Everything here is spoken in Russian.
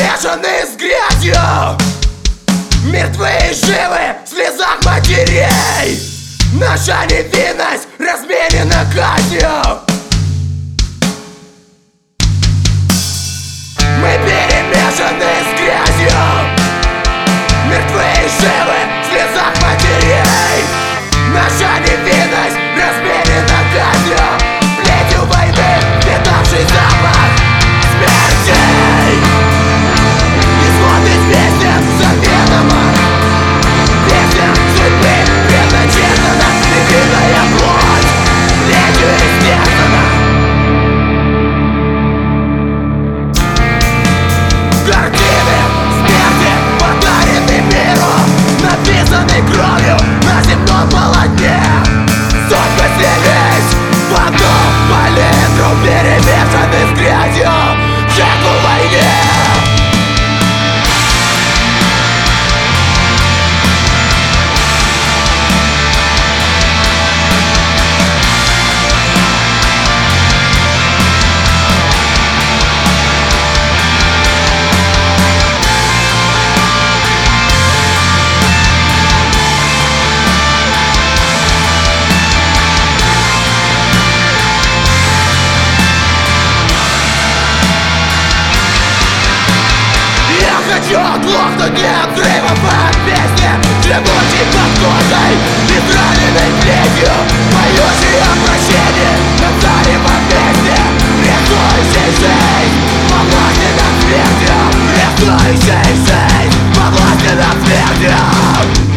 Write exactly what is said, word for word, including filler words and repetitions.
перемешаны с грязью. Мертвые и живы в слезах матерей. Наша невинность разменена казнью. Мы перемешаны с грязью. Мертвые и живы в слезах матерей. Наша невинность разменена казнью. Плетью войны впитавший запах смерти. Исход известен заведомо. Песня судьбы предначертана. Невинная плоть плетью истерзана. Картины смерти подарены миру, написаны кровью на земном полотне. Сотка слились в одном палитру, перемешаны с грязью в жертву войне. Хочу оглохнуть не от взрывов, а от песни, живущей под кожей, израненной плетью, поющей о прощении, на царевом месте, рисующей жизнь, во власти над смертью, рисующей жизнь, во власти над смертью.